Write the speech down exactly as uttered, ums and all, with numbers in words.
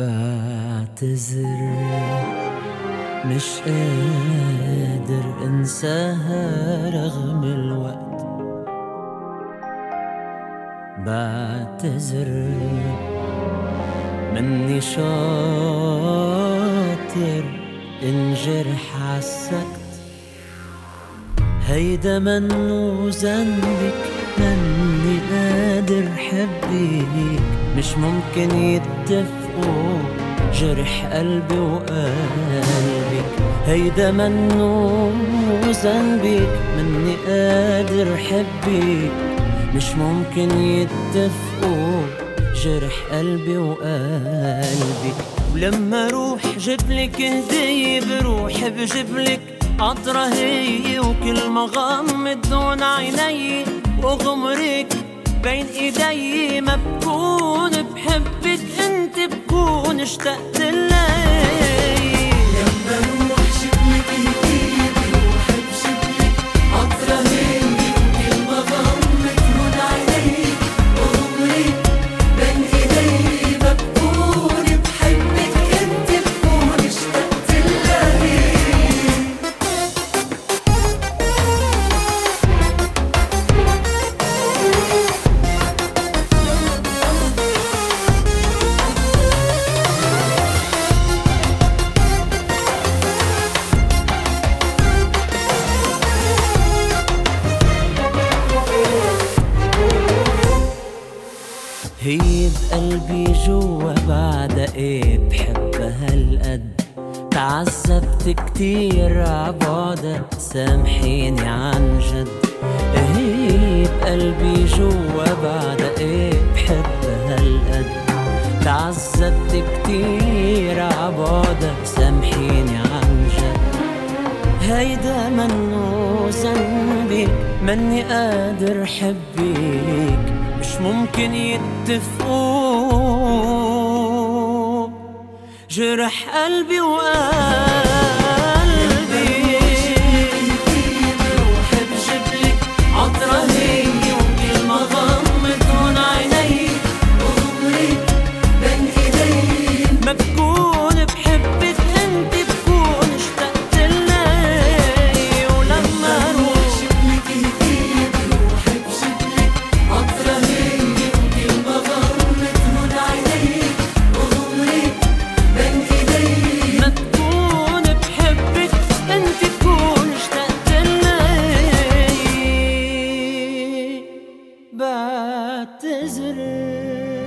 بعتذر مش قادر انساها رغم الوقت. بعتذر مني شاطر انجرح عالسكت. هيدا منو ذنبك، مني قادر حبك. مش ممكن يتفقوا جرح قلبي وقلبك. هيدا منو ذنبك، مني قادر حبك. مش ممكن يتفقوا جرح قلبي وقلبك. ولما روح جبلك هدية بروح بجبلك عطرة هي، وكل ما غمض دون عيني وغمرك بين ايدي ما بكون بحبك انت، بكون اشتقت لي. لما روح جبلك هدية بروح بجبلك عطرة هي، وكل ما غمض دون عيني وغمرك بين ايدي ما بكون بحبك انت، بكون اشتقت لي. هي بقلبي جوا بعد ايه بحبها هالقد. تعذبت كتير عبعدها سامحيني عن جد. هي بقلبي جوا بعد ايه بحبها هالقد. تعذبت كتير عبعدها سامحيني عن جد. هيدا منو ذنبي، مني قادر حبك. مش ممكن يتفقوا جرح قلبي وقلبي. بروح بجبلك عطرة هي، وكل ما غمض دون عيني وغمرك بين ايدي ما بكون بحبك انت، بكون اشتقت لي. ولما روح جبلك هدية بروح بجبلك عطرة هي، وكل ما غمض دون عيني وغمرك بين ايدي ما تكون بحبك انت، تكون اشتقت لي. بعتذر